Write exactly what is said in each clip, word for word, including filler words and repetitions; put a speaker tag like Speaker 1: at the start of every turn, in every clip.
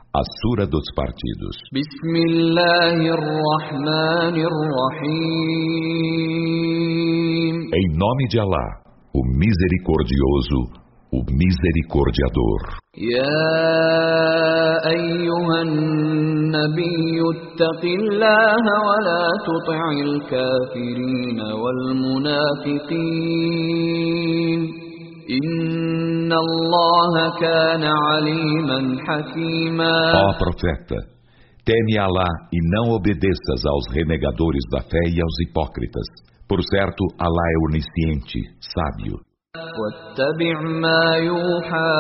Speaker 1: A Sura dos Partidos.
Speaker 2: Bismillahirrahmanirrahim.
Speaker 1: Em nome de Alá, o Misericordioso, o Misericordiador.
Speaker 2: Ya ayyuhan nabiyyu ittaqillaha wa la tuti'il kafirina wal munafiqin. Inna Allaha kana aliman hakima.
Speaker 1: Ó profeta, teme Alá e não obedeças aos renegadores da fé e aos hipócritas. Por certo, Alá é onisciente, sábio.
Speaker 2: واتبع ما يوحى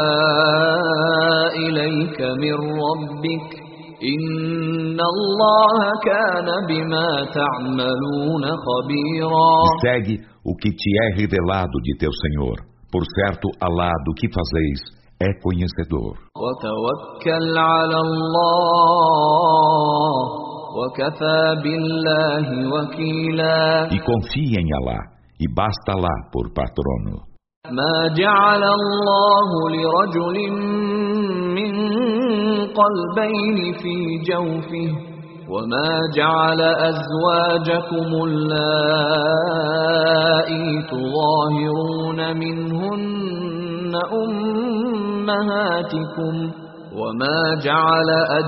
Speaker 2: إليك من ربك إن الله كان بما تعملون خبيرا.
Speaker 1: E segue o que te é revelado de teu Senhor. Por certo, Alá do que fazeis é conhecedor.
Speaker 2: وتوكل على الله وكفى بالله وكيلا.
Speaker 1: E confie em Alá, e basta Alá por patrono.
Speaker 2: ما جعل الله لرجل من قلبين في جوفه وما جعل أزواجكم اللائي تظاهرون منهن أمهاتكم وما جعل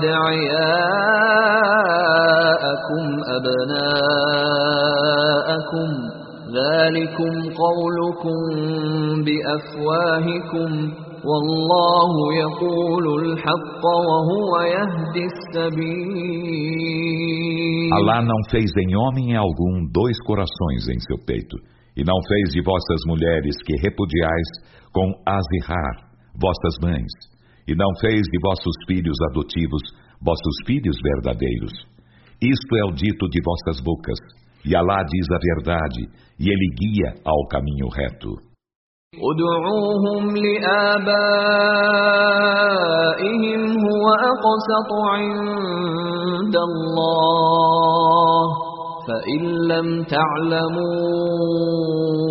Speaker 2: أدعياءكم أبناءكم ذلكم قولكم بأفواهكم والله يقول الحق وهو يهدي السبيل.
Speaker 1: Alá não fez em homem algum dois corações em seu peito, e não fez de vossas mulheres que repudiais com azihar, vossas mães, e não fez de vossos filhos adotivos, vossos filhos verdadeiros. Isto é o dito de vossas bocas, e Alá diz a verdade, e Ele guia ao caminho reto.
Speaker 2: ادعوهم لآبائهم هو أقسط عند الله فإن لم تعلموا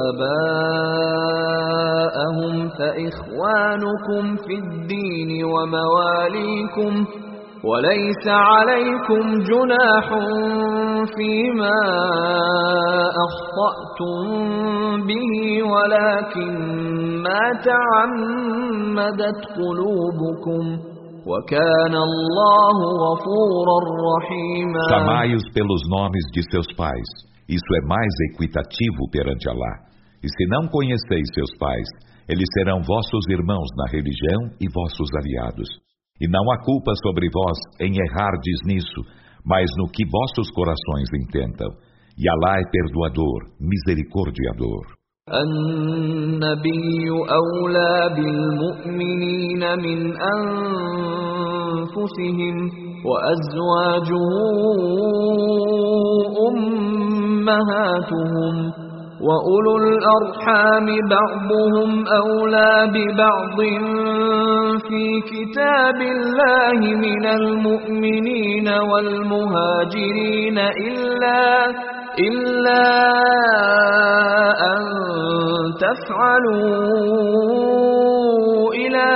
Speaker 2: آباءهم فإخوانكم في الدين ومواليكم وليس عليكم جناح فيما أخطأتم به ولكن ما تعمدت قلوبكم وكان الله غفورا رحيما.
Speaker 1: Chamai-os pelos nomes de seus pais. Isso é mais equitativo perante Alá. E se não conheceis seus pais, eles serão vossos irmãos na religião e vossos aliados. E não há culpa sobre vós em errardes nisso, mas no que vossos corações intentam. E Alá é perdoador, misericordiador.
Speaker 2: النبي أولى بالمؤمنين من أنفسهم وأزواجه أمهاتهم وأولو الأرحام بعضهم أولى ببعض في كتاب الله من المؤمنين والمهاجرين إلا إلا أن تفعلوا إلى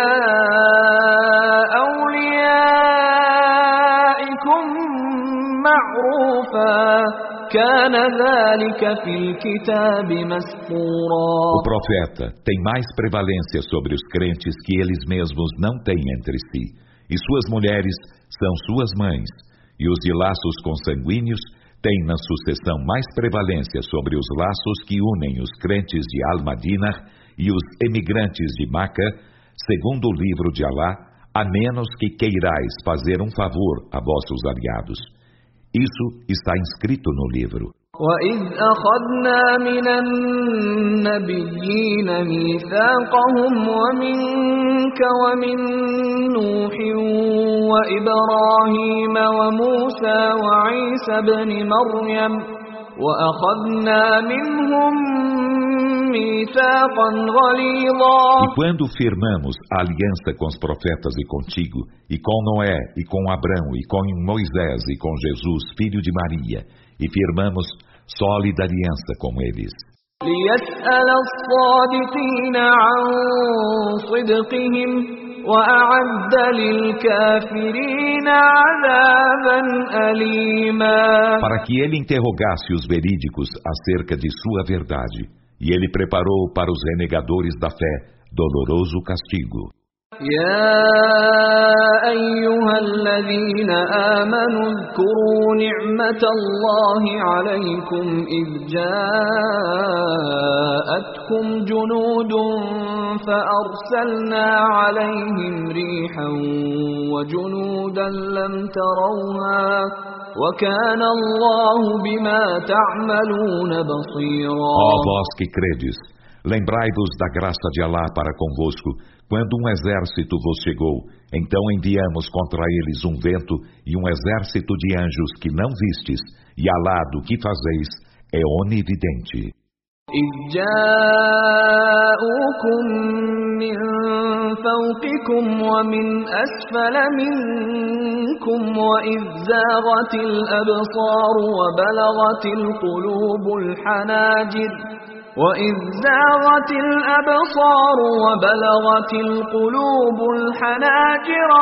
Speaker 2: أوليائكم معروفا كان ذلك في الكتاب مسطورا.
Speaker 1: O profeta tem mais prevalência sobre os crentes que eles mesmos não têm entre si, e suas mulheres são suas mães, e os de laços consanguíneos têm na sucessão mais prevalência sobre os laços que unem os crentes de Al-Madinah e os emigrantes de Maca, segundo o livro de Alá, a menos que queirais fazer um favor a vossos aliados. Isso está inscrito no livro.
Speaker 2: وَإِذْ أَخَذْنَا مِنَ النَّبِيِّينَ مِيثَاقَهُمْ وَمِنكَ وَمِن نُّوحٍ وَإِبْرَاهِيمَ وَمُوسَى وَعِيسَى ابْنِ مَرْيَمَ وَأَخَذْنَا مِنْهُم مِّيثَاقًا غَلِيظًا.
Speaker 1: E quando firmamos a aliança com os profetas e contigo, e com Noé, e com Abrão, e com Moisés, e com Jesus, filho de Maria, e firmamos sólida aliança com eles.
Speaker 2: لِيَسْأَلَ الصَّادِقِينَ عَن صِدْقِهِمْ وأعد للكافرين عذابا أليما.
Speaker 1: Para que ele interrogasse os verídicos acerca de sua verdade, e ele preparou para os renegadores da fé doloroso castigo.
Speaker 2: يا أيها الذين آمنوا اذكروا نعمة الله عليكم إذ جاءتكم جنود فأرسلنا عليهم ريحا وجنودا لم تروها وكان الله بما تعملون بصيرا.
Speaker 1: Ó vós que credes, lembrai-vos da graça de Alá para convosco, quando um exército vos chegou, então enviamos contra eles um vento e um exército de anjos que não vistes, e Alá do que fazeis é onividente.
Speaker 2: إذ جاءوكم من فوقكم ومن أسفل منكم وإذ زاغت الأبصار وبلغت القلوب الحناجر وإذ زاغت الأبصار وبلغت القلوب الحناجر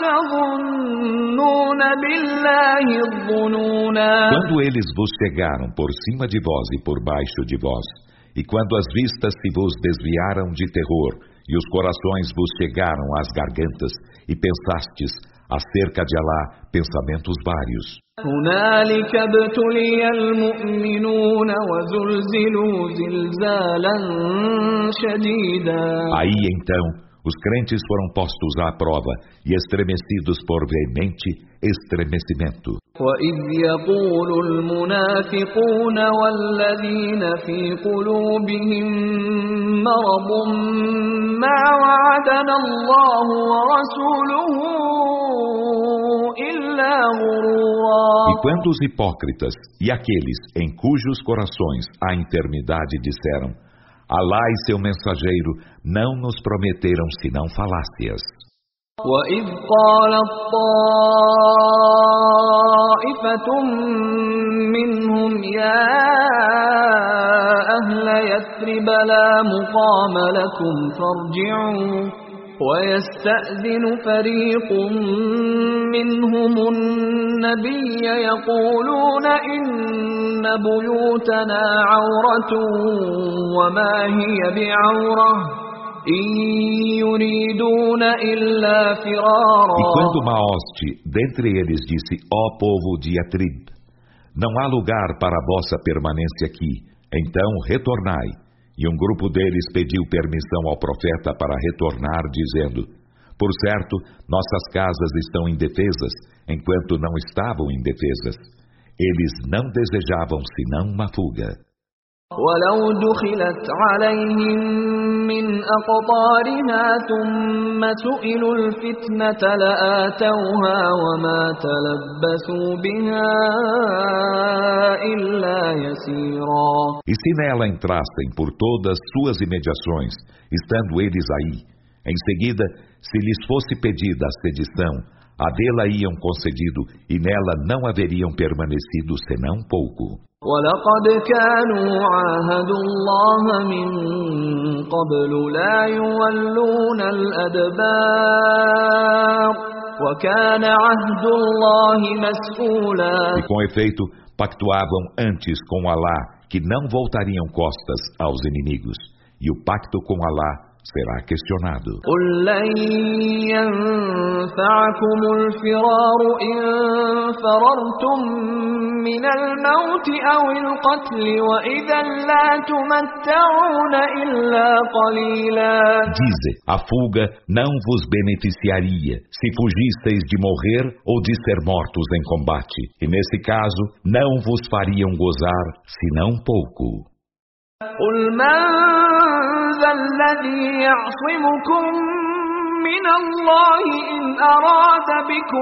Speaker 2: وتظنون بالله الظنونا.
Speaker 1: Quando eles vos chegaram por cima de vós e por baixo de vós, e quando as vistas se vos desviaram de terror, e os corações vos chegaram às gargantas, e pensastes acerca de Alá pensamentos vários.
Speaker 2: هنالك ابتلي المؤمنون وزلزلوا زلزالا شديدا.
Speaker 1: Aí então os crentes foram postos à prova e estremecidos por veemente estremecimento.
Speaker 2: وإذ يقول المنافقون والذين في قلوبهم مرض ما وعدنا الله ورسوله إلا غرورا.
Speaker 1: E quando os hipócritas e aqueles em cujos corações há enfermidade disseram: Alá e seu mensageiro não nos prometeram senão falácias.
Speaker 2: وَإِذْ قَالَتْ طَائِفَةٌ مِّنْهُمْ يَا أَهْلَ يَثْرِبَ لَا مُقَامَ لَكُمْ فَارْجِعُوا وَيَسْتَأْذِنُ فَرِيقٌ مِّنْهُمُ النَّبِيَّ يَقُولُونَ إِنَّ بُيُوتَنَا عَوْرَةٌ وَمَا هِيَ بِعَوْرَةٍ إِن يُرِيدُونَ إِلَّا فِرَارًا.
Speaker 1: E quando uma hoste dentre eles disse: Ó povo de Yatrib, não há lugar para a vossa permanência aqui, então retornai. E um grupo deles pediu permissão ao profeta para retornar, dizendo: Por certo, nossas casas estão indefesas, enquanto não estavam indefesas. Eles não desejavam senão uma fuga.
Speaker 2: وَلَوْ دُخِلَتْ عَلَيْهِمْ مِنْ أَقْطَارِهَا ثُمَّ سُئِلُوا الْفِتْنَةَ لَآتَوْهَا وَمَا تَلَبَّثُوا بِهَا إِلَّا يَسِيرًا.
Speaker 1: E se nela entrassem por todas suas imediações, estando eles aí, em seguida, se lhes fosse pedida a sedição, a dela iam concedido, e nela não haveriam permanecido senão pouco.
Speaker 2: وَلَقَدْ كَانُوا عَاهَدُوا اللَّهَ مِنْ قَبْلُ لَا يُوَلُّونَ الْأَدْبَارَ وَكَانَ عَهْدُ اللَّهِ مَسْئُولًا.
Speaker 1: E com efeito, pactuavam antes com Alá que não voltariam costas aos inimigos, e o pacto com Alá será questionado.
Speaker 2: قُلْ لَنْ يَنْفَعَكُمُ الْفِرَارُ إِنْ فَرَرْتُمْ مِنَ الْمَوْتِ أَوِ الْقَتْلِ وَإِذًا لَا تُمَتَّعُونَ إِلَّا قَلِيلًا.
Speaker 1: Dize, a fuga não vos beneficiaria se fugisseis de morrer ou de ser mortos em combate, e nesse caso não vos fariam gozar senão pouco.
Speaker 2: قُلْ مَنْ ذَا الَّذِي يَعْصِمُكُمْ مِنَ اللَّهِ إِنْ أَرَادَ بِكُمْ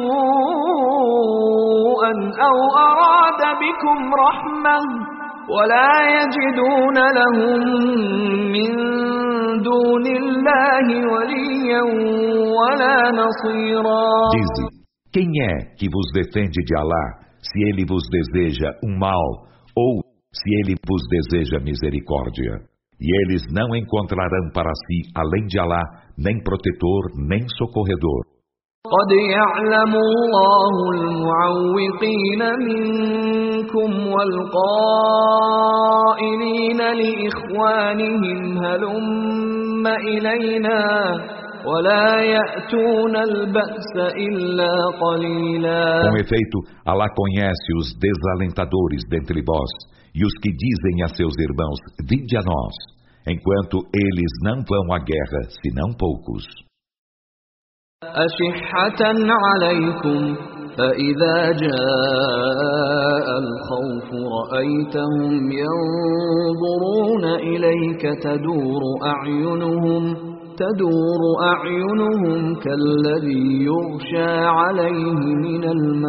Speaker 2: سُوءًا أَوْ أَرَادَ بِكُمْ رَحْمَةً وَلَا يَجِدُونَ لَهُم مِّن دُونِ اللَّهِ وَلِيًّا وَلَا نَصِيرًا.
Speaker 1: Dize, quem é que vos defende de Alá, se ele vos deseja um mal, ou se ele vos deseja misericórdia? E eles não encontrarão para si, além de Alá, nem protetor, nem socorredor.
Speaker 2: قد يعلم الله المعوقين منكم والقائلين لإخوانهم هلم إلينا ولا يأتون البأس إلا قليلا.
Speaker 1: Com efeito, Alá conhece os desalentadores dentre vós e os que dizem a seus irmãos, vinde a nós, enquanto eles não vão à guerra, senão poucos.
Speaker 2: أشحة عليكم فإذا جاء الخوف رأيتهم ينظرون إليك تدور أعينهم تدور أعينهم كالذي يغشى عليه من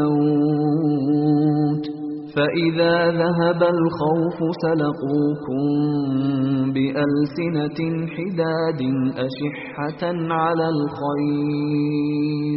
Speaker 2: الموت فإذا ذهب الخوف سلقوكم بألسنة حداد أشحة على الخير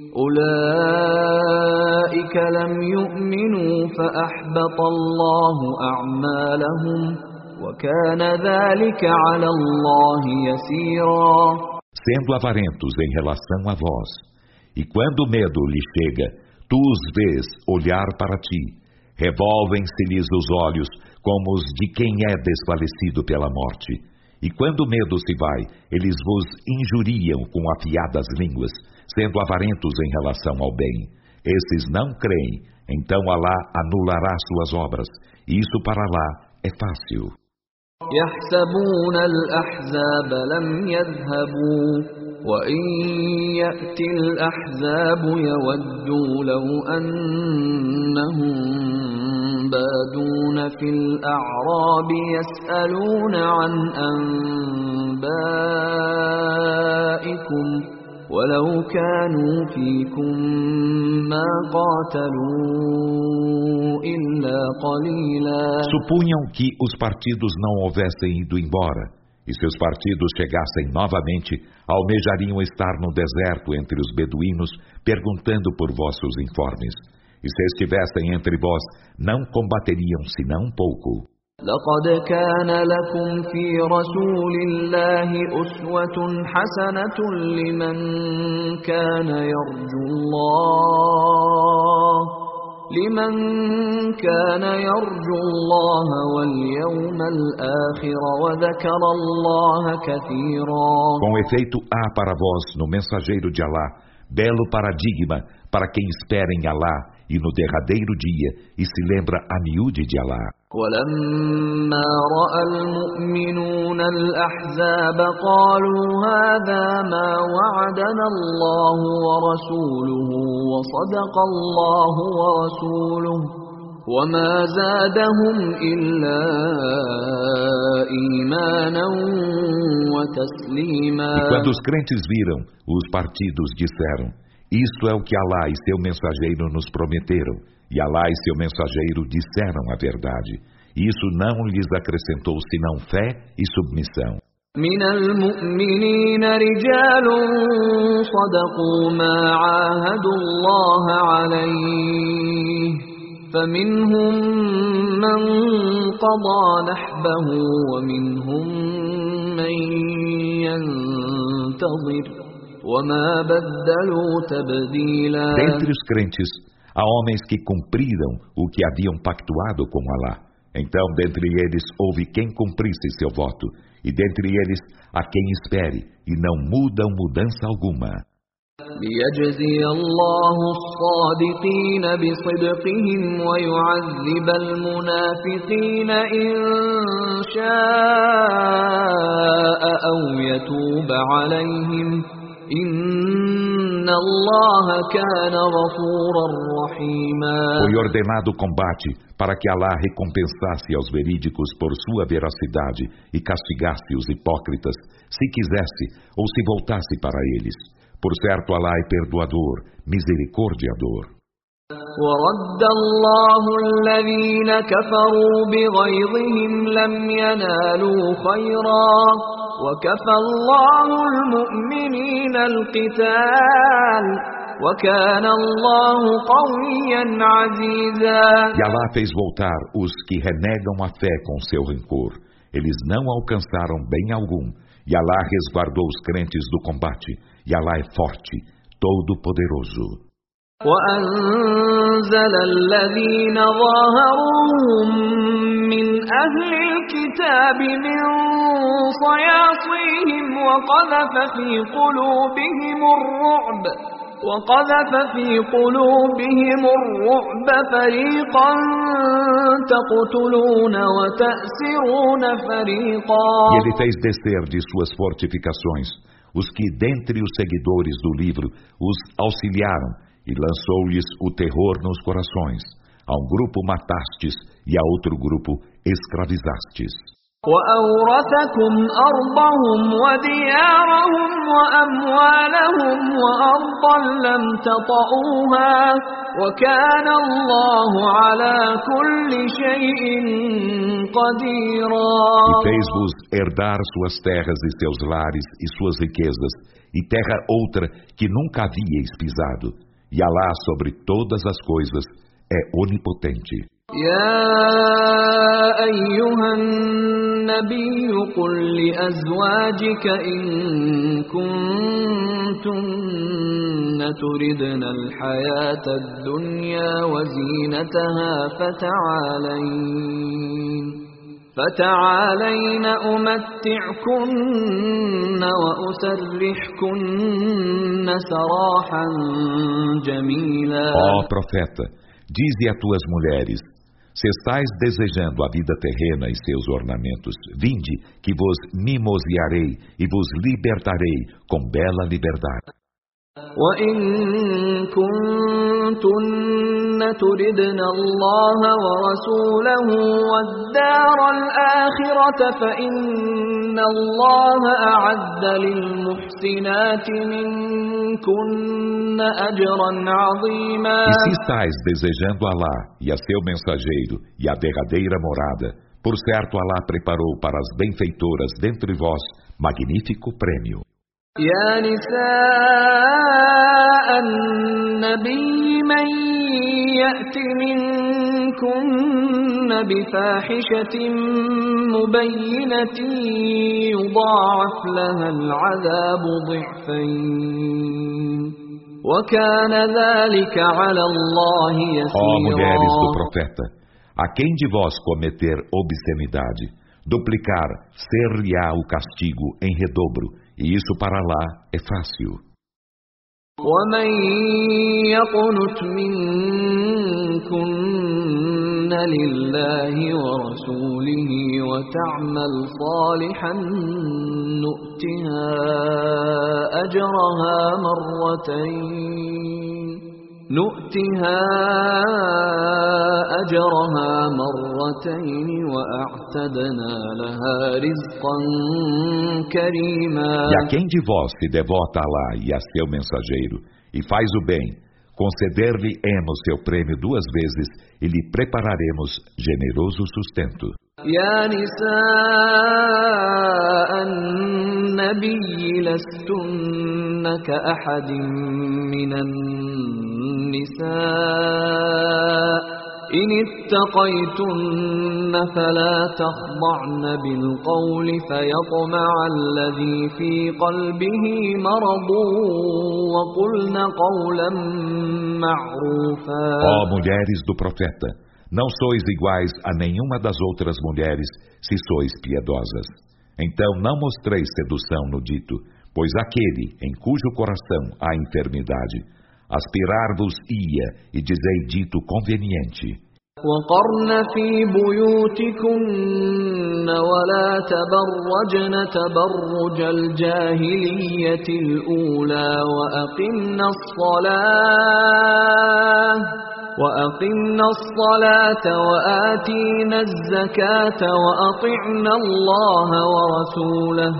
Speaker 2: أولئك لم يؤمنوا فأحبط الله أعمالهم وكان ذلك على الله يسيرا.
Speaker 1: Sendo avarentos em relação a vós, e quando o medo lhe chega, tu os vês olhar para ti, revolvem-se-lhes os olhos como os de quem é desfalecido pela morte. E quando o medo se vai, eles vos injuriam com afiadas línguas, sendo avarentos em relação ao bem. Esses não creem, então Alá anulará suas obras. E isso para Alá é fácil.
Speaker 2: يحسبون الأحزاب لم يذهبوا وإن يأتي الأحزاب يودوا لو أنهم بادون في الأعراب يسألون عن أنبائكم ولو كانوا فيكم ما قاتلوا إلا قليلا.
Speaker 1: Supunham que os partidos não houvessem ido embora, e se os partidos chegassem novamente, almejariam estar no deserto entre os beduínos, perguntando por vossos informes. E se estivessem entre vós, não combateriam senão pouco.
Speaker 2: لقد كان لكم في رسول الله أسوة حسنة لمن كان يرجو الله لمن كان يرجو الله واليوم الآخر وذكر الله كثيرا.
Speaker 1: Com efeito, há para vós no mensageiro de Alá belo paradigma para quem espera em Alá e no derradeiro dia e se lembra a miúde de Alá.
Speaker 2: ولما رأى المؤمنون الأحزاب قالوا هذا ما وعدنا الله ورسوله وصدق الله ورسوله وما زادهم إلا إيمانا وتسليما.
Speaker 1: E quando os crentes viram, os partidos disseram: isto é o que Alá e seu mensageiro nos prometeram. E Alá e seu mensageiro disseram a verdade. Isso não lhes acrescentou senão fé e submissão.
Speaker 2: من المؤمنين رجال صدقوا ما عاهدوا الله عليه فمنهم من قضى نحبه ومنهم من ينتظر وما بدلوا تبديلا.
Speaker 1: Dentre os crentes, há homens que cumpriram o que haviam pactuado com Alá. Então, dentre eles, houve quem cumprisse seu voto, e dentre eles, há quem espere, e não mudam mudança alguma.
Speaker 2: ليجزي الله الصادقين بصدقهم ويعذب المنافقين إن شاء أو يتوب عليهم إن الله كان غفورا رحيما.
Speaker 1: Foi ordenado o combate para que Alá recompensasse aos verídicos por sua veracidade e castigasse os hipócritas, se quisesse ou se voltasse para eles. Por certo, Alá é perdoador, misericordiador.
Speaker 2: ورد الله الذين كفروا بغيظهم لم ينالوا خيرا وكفى الله المؤمنين القتال وكان الله قويا عزيزا.
Speaker 1: E Alá fez voltar os que renegam a fé com seu rancor, eles não alcançaram bem algum, e Alá resguardou os crentes do combate, e Alá é forte, todo-poderoso.
Speaker 2: وأنزل الذين ظاهروهم من أهل الكتاب من صياصيهم وقذف في قلوبهم الرعب وقذف في قلوبهم الرعب فريقا تقتلون وتأسرون فريقا.
Speaker 1: E ele fez descer de suas fortificações os que dentre os seguidores do livro os auxiliaram e lançou-lhes o terror nos corações. A um grupo matastes e a outro grupo escravizastes.
Speaker 2: وأورثكم أرضهم وديارهم وأموالهم وأرضا لم تطئوها وكان الله على كل شيء قديرا.
Speaker 1: E fez-vos herdar suas terras e seus lares e suas riquezas, e terra outra que nunca havíeis pisado. E Alá sobre todas as coisas é onipotente.
Speaker 2: يا أيها النبي قل لأزواجك إن كنتن تردن الحياة الدنيا وزينتها فتعالين فتعالين أمتعكن وأسرحكن سراحا جميلا.
Speaker 1: Ó profeta, dize a tuas mulheres: se estais desejando a vida terrena e seus ornamentos, vinde, que vos mimosearei e vos libertarei com bela liberdade.
Speaker 2: وَإِن كُنتُنَّ تُرِدْنَ اللَّهَ وَرَسُولَهُ وَالدَّارَ الْآخِرَةَ فَإِنَّ اللَّهَ أَعَدَّ لِلْمُحْسِنَاتِ مِنكُنَّ أَجْرًا عَظِيمًا.
Speaker 1: E se estais desejando Alá e a seu mensageiro e a derradeira morada, por certo Alá preparou para as benfeitoras dentre vós magnífico prêmio.
Speaker 2: يا نساء النبي من يأت منكن بفاحشة مبينة يضاعف لها العذاب ضعفين وكان ذلك على الله يسيرا.
Speaker 1: Ó mulheres do profeta, a quem de vós cometer obscenidade, duplicar ser-lhe-á o castigo em redobro, e isso para lá é fácil.
Speaker 2: وَمَن يَقْنُتْ مِنكُنَّ لِلَّهِ وَرَسُولِهِ وَتَعْمَلْ صَالِحًا نُؤْتِهَا أَجْرَهَا مرتين نؤتها أجرها مرتين وأعتدنا لها رزقا كريما.
Speaker 1: E a quem de vós se devota a Alá e a seu mensageiro e faz o bem, conceder-lhe-emos seu prêmio duas vezes e lhe prepararemos generoso sustento.
Speaker 2: يا نساء النبي لستن كأحد من النساء إن اتقيتن فلا تخضعن بالقول فيطمع الذي في قلبه مرض وقلن قولا معروفا.
Speaker 1: Ó mulheres do profeta, não sois iguais a nenhuma das outras mulheres, se sois piedosas. Então não mostreis sedução no dito, pois aquele em cujo coração há enfermidade, aspirar-vos-ia e dizei dito conveniente.
Speaker 2: وقرن في بيوتكن ولا تبرجن تبرج الجاهلية الأولى وأقمنا الصلاة وأقمنا الصلاة وآتينا الزكاة وأطعنا الله ورسوله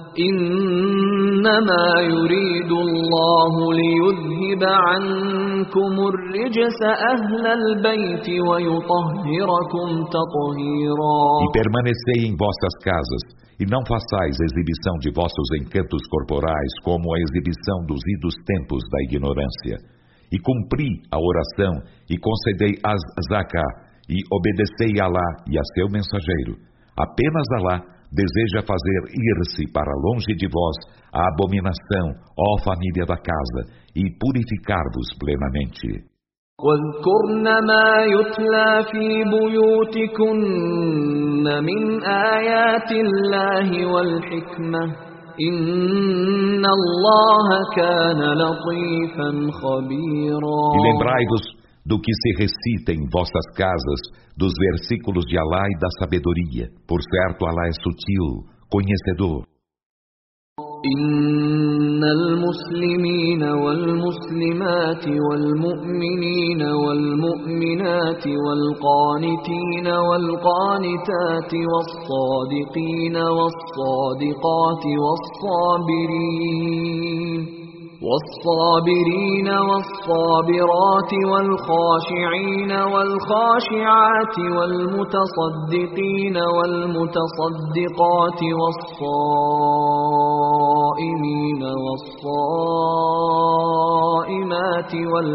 Speaker 2: إنما يريد الله ليذهب عنكم الرجس أهل البيت ويطهركم تطهيرا.
Speaker 1: E permanecei em vossas casas, e não façais exibição de vossos encantos corporais como a exibição dos idos tempos da ignorância. E cumpri a oração, e concedei as zaká, e obedecei a Alá e a seu mensageiro. Apenas Alá deseja fazer ir-se para longe de vós a abominação, ó família da casa, e purificar-vos plenamente.
Speaker 2: واذكرن ما يتلى في بيوتكن من آيات الله والحكمة إن الله كان لطيفا خبيرا.
Speaker 1: E lembrai-vos do que se recita em vossas casas, dos versículos de Alá e da sabedoria. Por certo, Alá é sutil, conhecedor.
Speaker 2: إن المسلمين والمسلمات والمؤمنين والمؤمنات والقانتين والقانتات والصادقين والصادقات والصابرين والصابرين والصابرات والخاشعين والخاشعات والمتصدقين والمتصدقات والصائمين والصائمات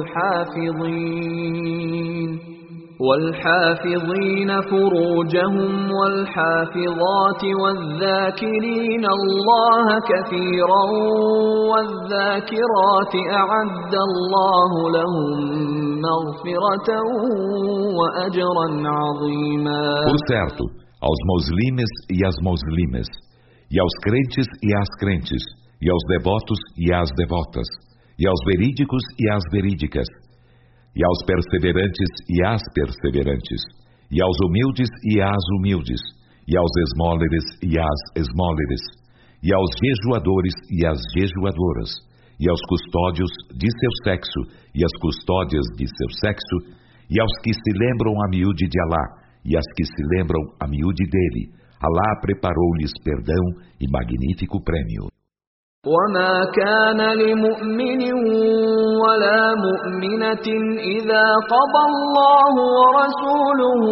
Speaker 2: والحافظين والحافظين فروجهم والحافظات والذاكرين الله كثيرا والذاكرات أعد الله لهم مغفرة وأجرا عظيما.
Speaker 1: Por certo, aos muslimes e às muslimes, e aos crentes e às crentes, e aos devotos e às devotas, e aos verídicos e às verídicas, e aos perseverantes e às perseverantes, e aos humildes e às humildes, e aos esmóleres e às esmóleres, e aos jejuadores e às jejuadoras, e aos custódios de seu sexo e às custódias de seu sexo, e aos que se lembram a miúde de Alá, e às que se lembram a miúde dele. Alá preparou-lhes perdão e magnífico prêmio.
Speaker 2: وما كان لمؤمن ولا مؤمنة إذا قضى الله ورسوله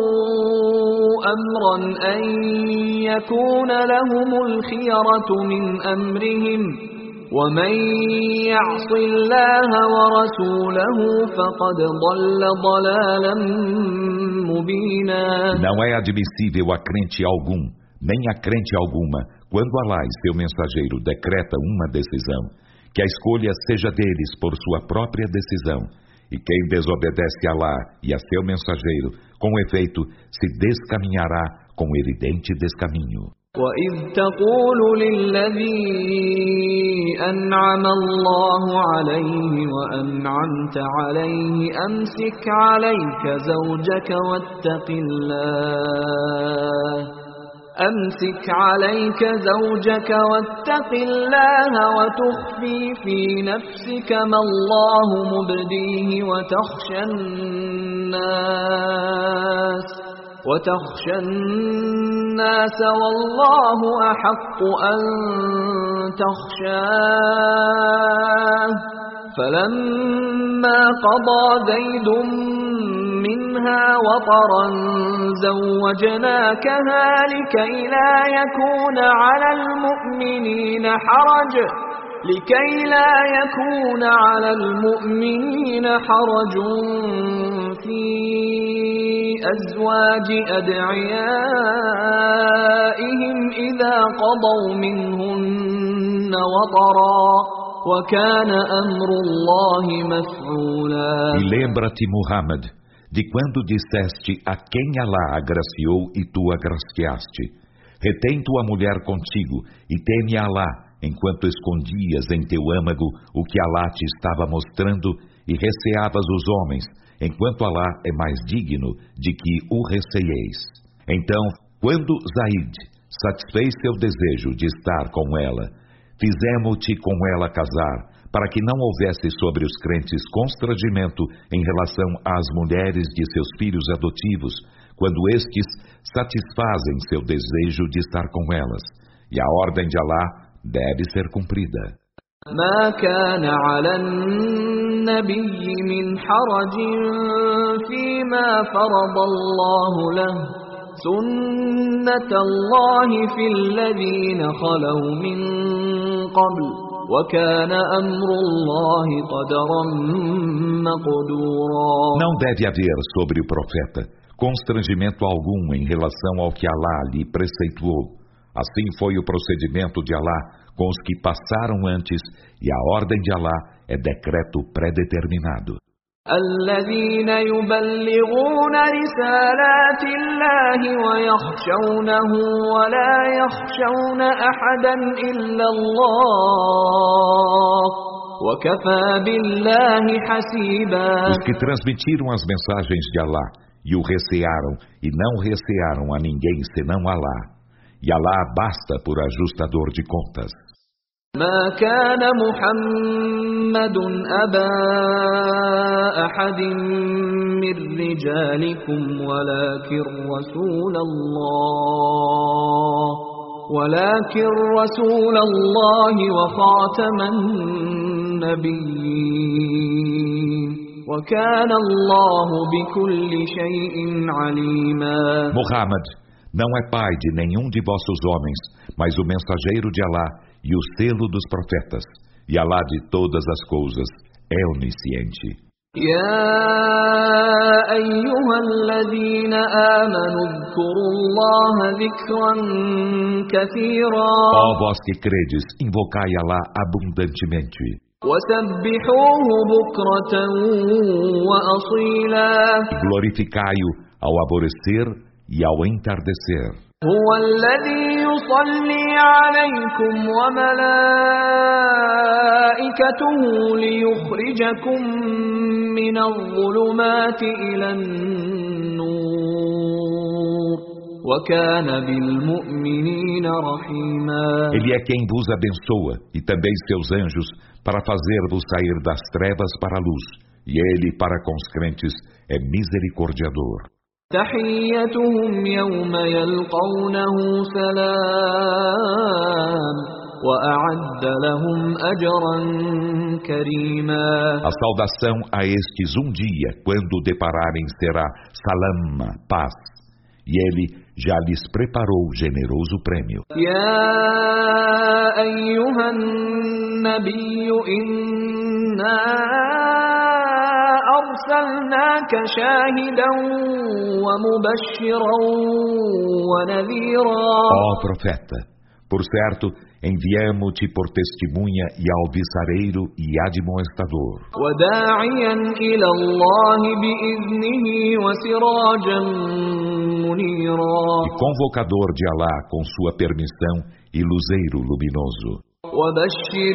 Speaker 2: أمرا أن يكون لهم الخيرة من أمرهم ومن يعص الله ورسوله فقد ضل ضلالا مبينا.
Speaker 1: Não é admissível a crente algum, nem a crente alguma, quando Alá e seu mensageiro decretam uma decisão, que a escolha seja deles por sua própria decisão, e quem desobedece a Alá e a seu mensageiro, com efeito, se descaminhará com evidente descaminho.
Speaker 2: وَإِذْ تَقُولُ لِلَّذِي أَنْعَمَ اللَّهُ عَلَيْهِ وَأَنْعَمْتَ عَلَيْهِ أَمْسِكْ عَلَيْكَ زَوْجَكَ وَاتَّقِ اللَّهَ أمسك عليك زوجك واتق الله وتخفي في نفسك ما الله مبديه وتخشى الناس وتخشى الناس والله أحق أن تخشاه فلما قضى زيد منها وطرا زوجناكها لكي لا يكون على المؤمنين حرج لكي لا يكون على المؤمنين حرج في أزواج أدعيائهم إذا قضوا منهن وطرا وكان أمر الله مفعولا.
Speaker 1: E lembra-te, Muhammad, de quando disseste a quem Alá agraciou e tu agraciaste: retém tua mulher contigo e teme a Alá, enquanto escondias em teu âmago o que Alá te estava mostrando e receavas os homens, enquanto Alá é mais digno de que o receieis. Então, quando Zaid satisfez seu desejo de estar com ela, fizemo-te com ela casar, para que não houvesse sobre os crentes constrangimento em relação às mulheres de seus filhos adotivos, quando estes satisfazem seu desejo de estar com elas. E a ordem de Alá deve ser cumprida.
Speaker 2: ما كان على النبي من حرج فيما فرض الله له سنة الله في الذين خلوا من قبل وكان أمر الله قدرا مقدورا.
Speaker 1: Não deve haver sobre o profeta constrangimento algum em relação ao que Alá lhe preceituou. Assim foi o procedimento de Alá com os que passaram antes, e a ordem de Alá é decreto predeterminado.
Speaker 2: الذين يبلغون رسالات الله ويخشونه ولا يخشون أحدا إلا الله وكفى بالله حسيبا.
Speaker 1: Os que transmitiram as mensagens de Alá e o recearam e não recearam a ninguém senão Alá, e Alá basta por ajustador de contas.
Speaker 2: ما كان محمد أبا أحد من رجالكم ولكن رسول الله ولكن رسول الله وخاتم النبيين وكان الله بكل شيء عليما.
Speaker 1: Muhammad não é pai de nenhum de vossos homens, mas o mensageiro de Alá e o selo dos profetas, e Alá de todas as coisas é onisciente.
Speaker 2: يا أيها الذين آمنوا اذكروا الله ذكرا كثيرا.
Speaker 1: Ó vós que credes, invocai Alá abundantemente.
Speaker 2: وسبحوه بكرة وأصيلا.
Speaker 1: Glorificai-o ao alvorecer e ao entardecer.
Speaker 2: هو الذي يصلي عليكم وملائكته ليخرجكم من الظلمات إلى النور وكان بالمؤمنين رحيما.
Speaker 1: Ele é quem vos abençoa e também seus anjos para fazer-vos sair das trevas para a luz, e ele para com os crentes é misericordiador.
Speaker 2: تحيتهم يوم يلقونه سلام وأعد لهم أجرا كريما.
Speaker 1: A saudação a estes um dia, quando depararem, será salam, paz, e ele já lhes preparou generoso prêmio.
Speaker 2: يا أيها النبي إنا أرسلناك شاهدا ومبشرا ونذيرا.
Speaker 1: Ó profeta, por certo, enviamo-te por testemunha e alvissareiro e admoestador.
Speaker 2: وداعيا إلى الله بإذنه وسراجا منيرا.
Speaker 1: E convocador de Alá com sua permissão e luzeiro luminoso.
Speaker 2: وبشر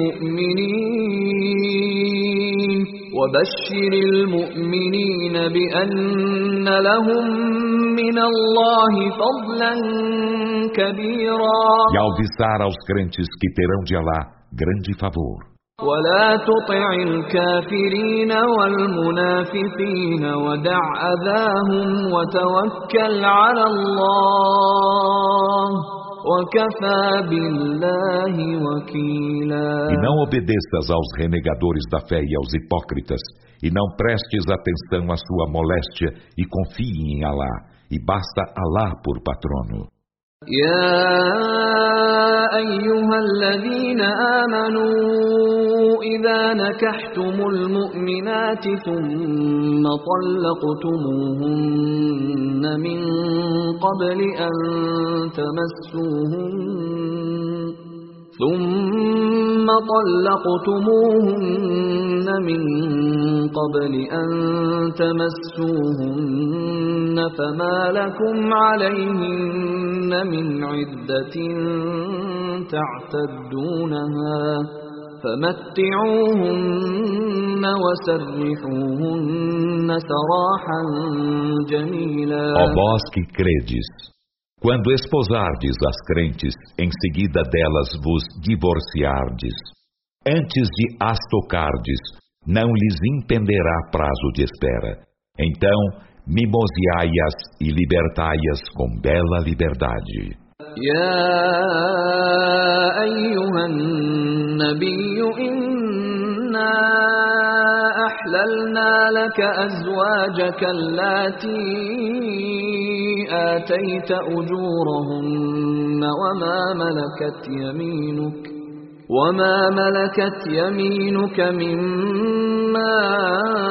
Speaker 2: المؤمنين وبشر المؤمنين بأن لهم من الله فضلا كبيرا.
Speaker 1: E alvissar aos crentes que terão de Alá grande favor.
Speaker 2: ولا تطع الكافرين والمنافقين ودع أذاهم وتوكل على الله وكفى بالله وكيلا.
Speaker 1: E não obedeças aos renegadores da fé e aos hipócritas, e não prestes atenção à sua moléstia, e confie em Alá, e basta Alá por patrono.
Speaker 2: يا أيها الذين آمنوا إذا نكحتم المؤمنات ثم طلقتموهن من قبل أن تمسوهن ثم طلقتموهن من قبل أن تمسوهن فما لكم عليهن من عدة تعتدونها فمتعوهن وسرحوهن سراحا جميلا.
Speaker 1: Ó vós que credes, quando esposardes as crentes, em seguida delas vos divorciardes, antes de as tocardes, não lhes impenderá prazo de espera. Então, mimoseai-as e libertai-as com bela liberdade.
Speaker 2: يا أيها النبي إنا أحللنا لك أزواجك اللاتي آتيت أجورهن وما ملكت يمينك وما ملكت يمينك مما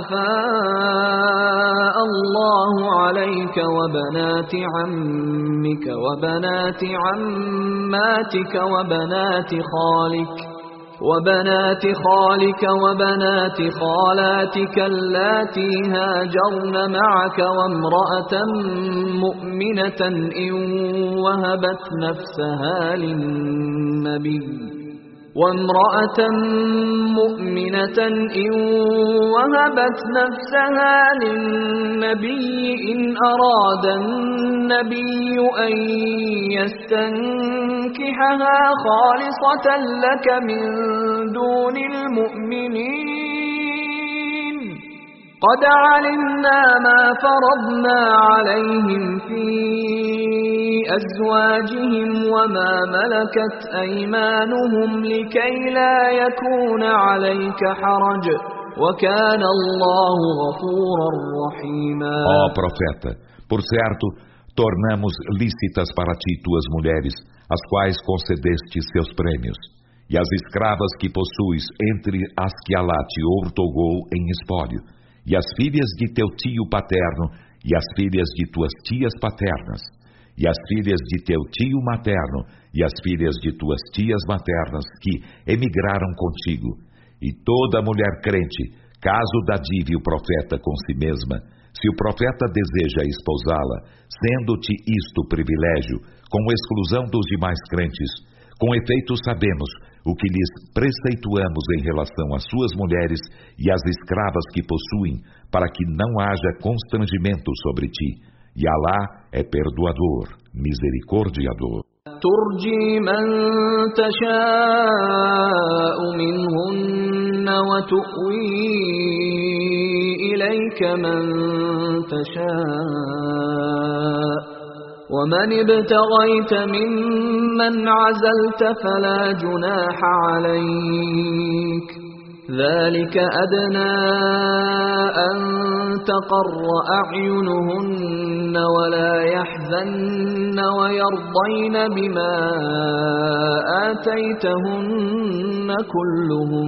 Speaker 2: أفاء الله عليك وبنات عمك وبنات عماتك وبنات خالك وبنات خالك وبنات خالاتك اللاتي هاجرن معك وامرأة مؤمنة إن وهبت نفسها للنبي وامرأة مؤمنة إن وهبت نفسها للنبي إن أراد النبي أن يستنكحها خالصة لك من دون المؤمنين قد علمنا ما فرضنا عليهم في أزواجهم وما ملكت أيمانهم لكي لا يكون عليك حرج وكان الله غفورا رحيما.
Speaker 1: Ó profeta, por certo, tornamos lícitas para ti tuas mulheres, as quais concedeste seus prêmios, e as escravas que possuis entre as que Alá te outorgou em espólio, e as filhas de teu tio paterno, e as filhas de tuas tias paternas, e as filhas de teu tio materno, e as filhas de tuas tias maternas, que emigraram contigo, e toda mulher crente, caso dadive o profeta com si mesma, se o profeta deseja esposá-la, sendo-te isto privilégio, com exclusão dos demais crentes, com efeito sabemos o que lhes preceituamos em relação às suas mulheres e às escravas que possuem, para que não haja constrangimento sobre ti. E Alá é perdoador, misericordiador.
Speaker 2: ترجي من تشاء منهن وتؤوي إليك من تشاء ومن ابتغيت ممن عزلت فلا جناح عليك ذلك أدنى أن تقر أعينهن ولا يحزن ويرضين بما آتيتهن كلهم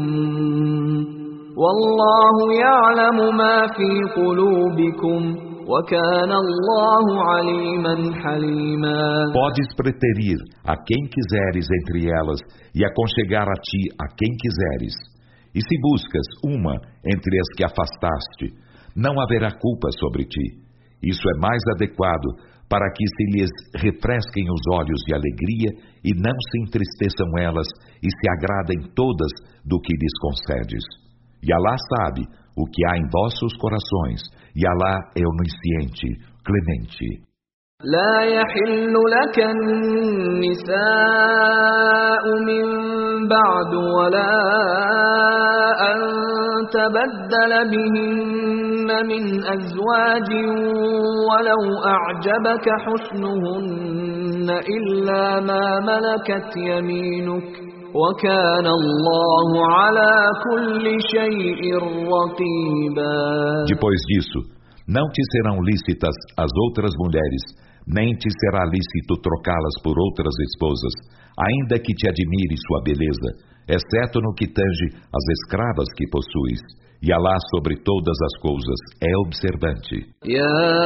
Speaker 2: والله يعلم ما في قلوبكم وكان الله عليما حليما.
Speaker 1: Podes preterir a quem quiseres entre elas e aconchegar a ti a quem quiseres. E se buscas uma entre as que afastaste, não haverá culpa sobre ti. Isso é mais adequado para que se lhes refresquem os olhos de alegria e não se entristeçam elas e se agradem todas do que lhes concedes. E Alá sabe o que há em vossos corações, e Alá é onisciente, clemente.
Speaker 2: لا يحل لك النساء من بعد ولا أن تبدل بهن من أزواج ولو أعجبك حسنهن إلا ما ملكت يمينك وكان الله على كل شيء رقيبا.
Speaker 1: Depois disso, não te serão lícitas as outras mulheres, nem te será lícito trocá-las por outras esposas, ainda que te admire sua beleza, exceto no que tange as escravas que possuis. E Alá sobre todas as coisas é observante.
Speaker 2: يا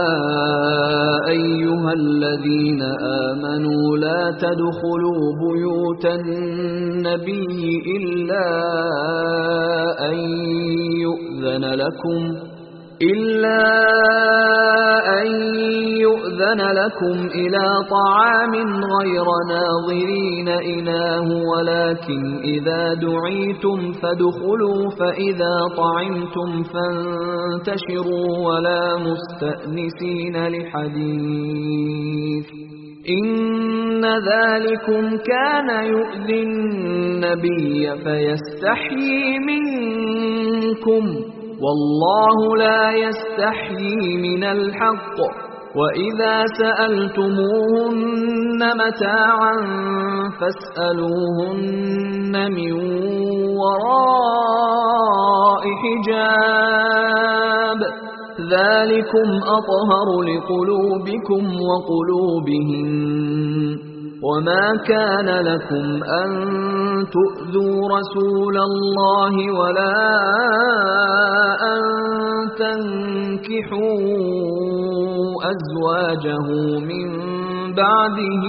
Speaker 2: أيها الذين آمنوا لا تدخلوا بيوت النبي إلا أن يؤذن لكم إلا أن يؤذن لكم إلى طعام غير ناظرين إناه ولكن إذا دعيتم فادخلوا فإذا طعمتم فانتشروا ولا مستأنسين لحديث إن ذلكم كان يؤذي النبي فيستحيي منكم والله لا يستحيي من الحق وإذا سألتموهن متاعا فاسألوهن من وراء حجاب ذلكم أطهر لقلوبكم وقلوبهن وما كان لكم أن تؤذوا رسول الله ولا أن ينكحوا أزواجه من بعده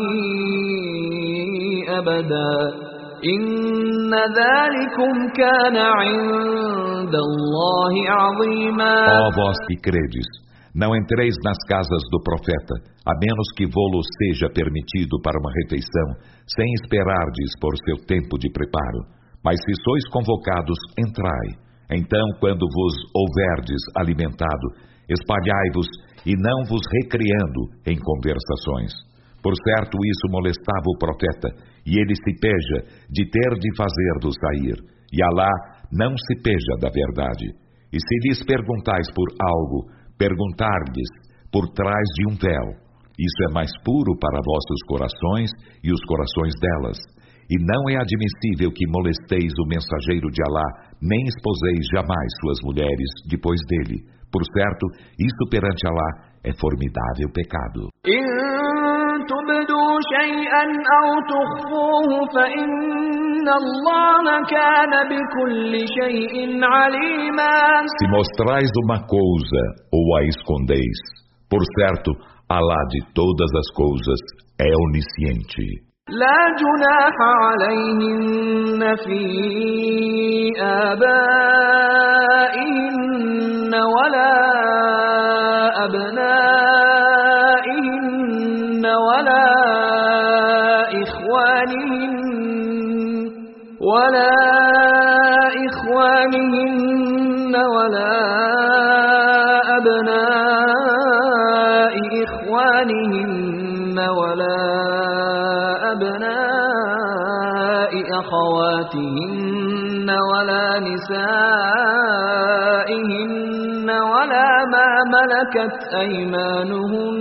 Speaker 2: أبدا إن ذلكم كان عند الله عظيما.
Speaker 1: Ó vós que credes, não entreis nas casas do profeta, a menos que vô-lo seja permitido para uma refeição, sem esperardes por seu tempo de preparo. Mas se sois convocados, entrai. Então, quando vos houverdes alimentado, espalhai-vos e não vos recriando em conversações. Por certo, isso molestava o profeta, e ele se peja de ter de fazer-do sair. E Alá não se peja da verdade. E se lhes perguntais por algo, perguntar-lhes por trás de um véu. Isso é mais puro para vossos corações e os corações delas. E não é admissível que molesteis o mensageiro de Alá, nem esposeis jamais suas mulheres depois dele. Por certo, isso perante Alá é formidável pecado. Se mostrais uma coisa ou a escondeis, por certo, Alá de todas as coisas é onisciente.
Speaker 2: لا جناح عليهن في آبائهن ولا أبنائهن ولا إخوانهن ولا إخوانهن ولا أبناء إخوانهن ولا أبناء أخواتهن ولا نسائهن ولا ما ملكت أيمانهن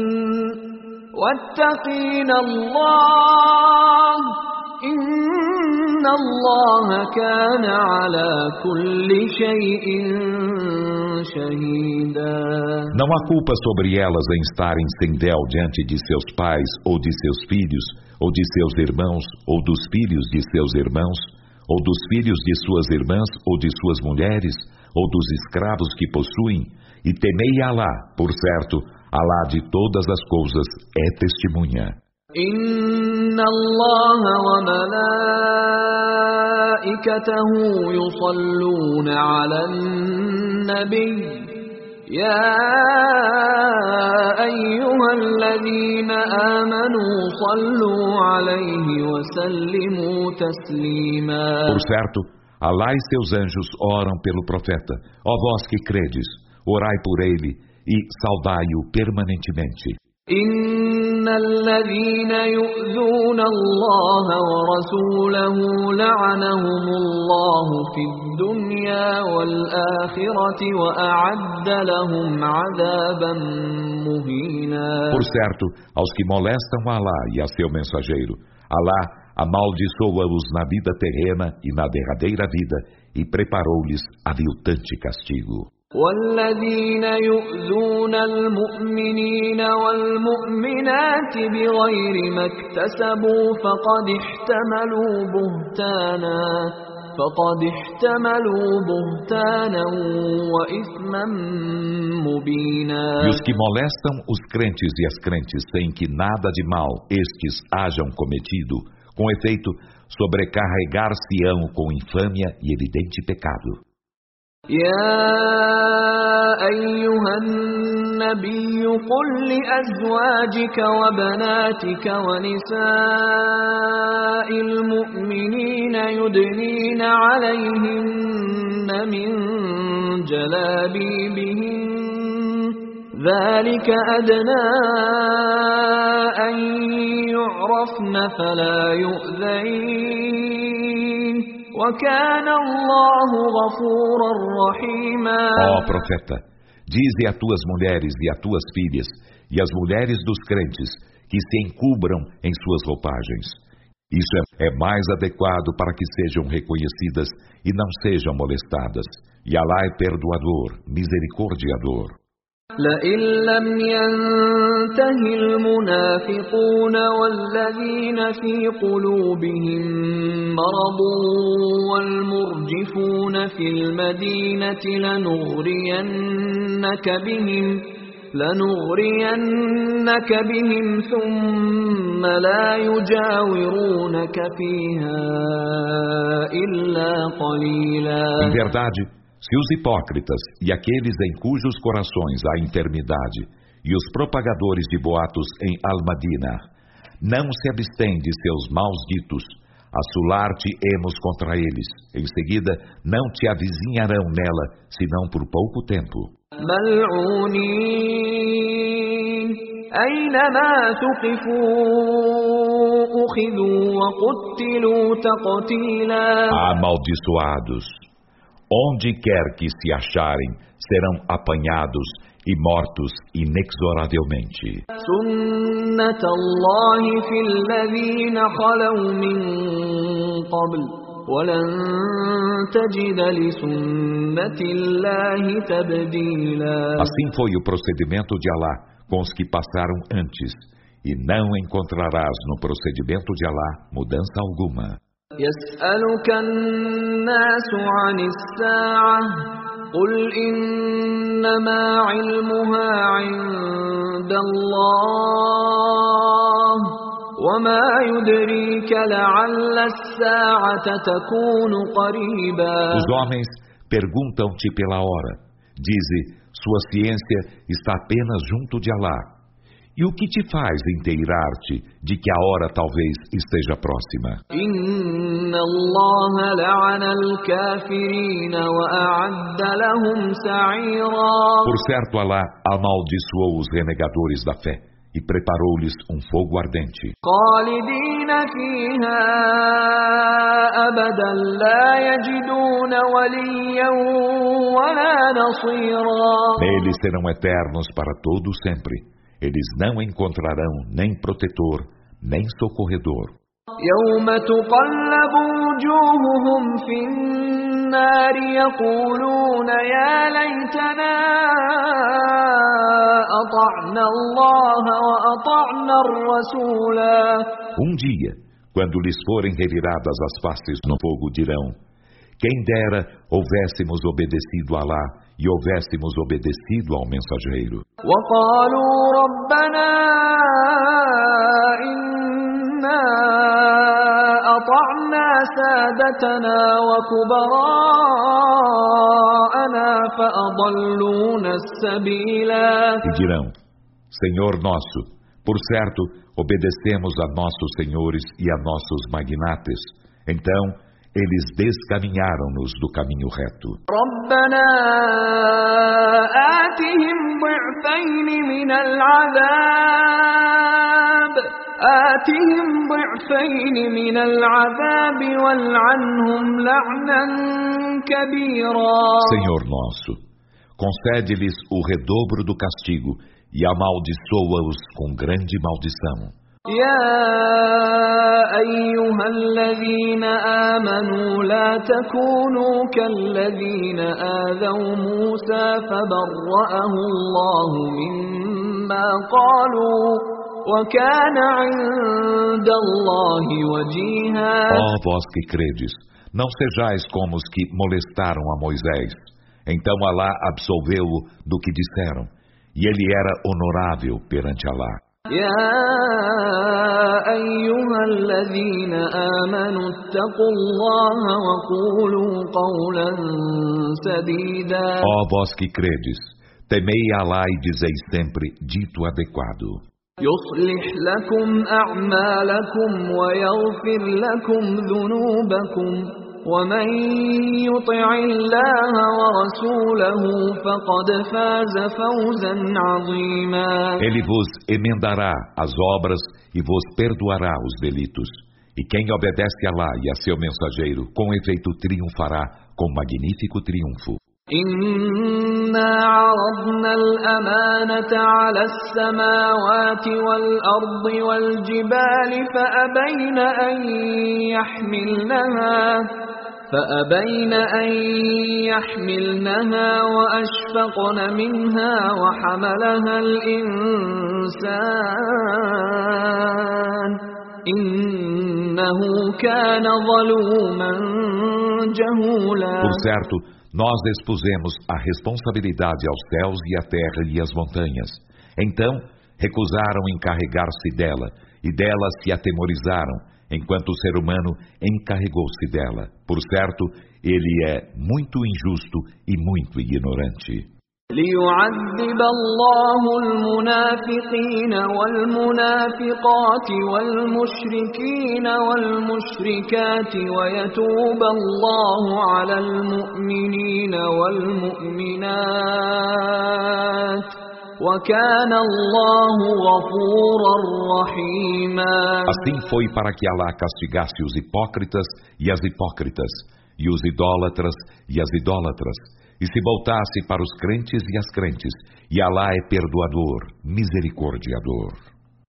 Speaker 2: واتقين الله إن الله كان على كل شيء شهيدا.
Speaker 1: Não há culpa sobre elas em estarem sem véu diante de seus pais ou de seus filhos, ou de seus irmãos, ou dos filhos de seus irmãos, ou dos filhos de suas irmãs, ou de suas mulheres, ou dos escravos que possuem, e temei Alá, por certo, Alá de todas as coisas é testemunha.
Speaker 2: Inna Allah wa malaikatahu yusalluna 'alan nabiy يا أيها الذين آمنوا صلوا عليه وسلموا تسليما.
Speaker 1: Por certo, Alá e seus anjos oram pelo profeta. Ó vós que credes, orai por ele e saudai-o permanentemente.
Speaker 2: إن الذين يؤذون الله ورسوله لعنهم الله في الدنيا والآخرة وأعد لهم عذابا مهينا.
Speaker 1: Por certo, aos que molestam Alá e a seu mensageiro, Alá amaldiçoa-os na vida terrena e na derradeira vida e preparou-lhes aviltante castigo.
Speaker 2: والذين يؤذون المؤمنين والمؤمنات بغير ما اكتسبوا فقد احتملوا بهتانا فقد احتملوا بهتانا وإثما مبينا.
Speaker 1: E os que molestam os crentes e as crentes sem que nada de mal estes hajam cometido, com efeito, sobrecarregar-se-ão com infâmia e evidente pecado.
Speaker 2: يا أيها النبي قل لأزواجك وبناتك ونساء المؤمنين يدنين عليهن من جلابيبهن ذلك أدنى أن يعرفن فلا يؤذين وكان الله غفورا رحيما.
Speaker 1: Ó profeta, dize a tuas mulheres e a tuas filhas e as mulheres dos crentes que se encubram em suas roupagens. Isso é, é mais adequado para que sejam reconhecidas e não sejam molestadas. E Alá é perdoador, misericordiador.
Speaker 2: لئن لم ينته المنافقون والذين في قلوبهم مرض والمرجفون في المدينة لنغرينك بهم لنغرينك بهم ثم لا يجاورونك فيها إلا قليلا.
Speaker 1: Em verdade, se os hipócritas e aqueles em cujos corações há enfermidade e os propagadores de boatos em Al-Madina não se abstêm de seus maus ditos, assolar-te-emos contra eles. Em seguida, não te avizinharão nela, senão por pouco tempo.
Speaker 2: ملعونين أينما ثقفوا أخذوا وقتلوا تقتيلا.
Speaker 1: Amaldiçoados, onde quer que se acharem, serão apanhados e mortos inexoravelmente.
Speaker 2: سنة الله في الذين خلوا من قبل ولن تجد لسنة الله تبديلا.
Speaker 1: Assim foi o procedimento de Alá com os que passaram antes, e não encontrarás no procedimento de Alá mudança alguma.
Speaker 2: يسألك الناس عن الساعة قل إنما علمها عند الله وما يدريك لعل الساعة تكون قريبا.
Speaker 1: Os homens perguntam-te pela hora. Dize, sua ciência está apenas junto de Alá. E o que te faz inteirar-te de que a hora talvez esteja próxima?
Speaker 2: إن الله لعن الكافرين وأعد لهم سعيرا.
Speaker 1: Por certo, Alá amaldiçoou os renegadores da fé e preparou-lhes um fogo ardente.
Speaker 2: خالدين فيها أبدا لا يجدون وليا ولا نصيرا.
Speaker 1: Neles serão eternos para todo sempre. Eles não encontrarão nem protetor, nem socorredor.
Speaker 2: يوم تقلب وجوههم في النار يقولون يا ليتنا أطعنا الله وأطعنا الرسولا.
Speaker 1: Um dia, quando lhes forem reviradas as faces no fogo, dirão: quem dera houvéssemos obedecido a Alá e houvéssemos obedecido ao mensageiro.
Speaker 2: وقالوا ربنا إنا أطعنا سادتنا وكبراءنا فأضلونا السبيلا.
Speaker 1: E dirão: Senhor nosso, por certo, obedecemos a nossos senhores e a nossos magnates. Então, eles descaminharam-nos do caminho reto.
Speaker 2: ربنا آتهم ضعفين من العذاب آتهم ضعفين من العذاب والعنهم لعنا كبيرا.
Speaker 1: Senhor nosso, concede-lhes o redobro do castigo e amaldiçoa-os com grande maldição.
Speaker 2: يا أيها الذين آمنوا لا تكونوا كالذين آذوا موسى فبرأه الله مما قالوا وكان عند الله وجيها.
Speaker 1: Ó vós que credes, não sejais como os que molestaram a Moisés. Então Alá absolveu-o do que disseram, e ele era honorável perante Alá.
Speaker 2: يا أيها الذين آمنوا اتقوا الله وقولوا قولا سديدا.
Speaker 1: Ó vós que credes, temei Alá e dizei sempre dito adequado.
Speaker 2: يصلح لكم أعمالكم ويغفر لكم ذنوبكم ومن يطع الله ورسوله فقد فاز فوزا عظيما.
Speaker 1: Ele vos emendará as obras e vos perdoará os delitos. E quem obedece a Alá e a seu mensageiro, com efeito triunfará com magnífico triunfo.
Speaker 2: إنا عرضنا الأمانة على السماوات والأرض والجبال فأبين أن يحملنها فأبين أن يحملنها وأشفقن منها وحملها الإنسان إنه كان ظلوما جهولا.
Speaker 1: Por certo, nós expusemos a responsabilidade aos céus e à terra e às montanhas. Então, recusaram encarregar-se dela, e dela se atemorizaram, enquanto o ser humano encarregou-se dela. Por certo, ele é muito injusto e muito ignorante.
Speaker 2: ليعذب الله المنافقين والمنافقات والمشركين والمشركات ويتوب الله على المؤمنين والمؤمنات وكان الله غفورا رحيما.
Speaker 1: Assim foi para que Alá castigasse os hipócritas e as hipócritas, e os idólatras e as idólatras, e se voltasse para os crentes e as crentes, e Alá é perdoador, misericordiador.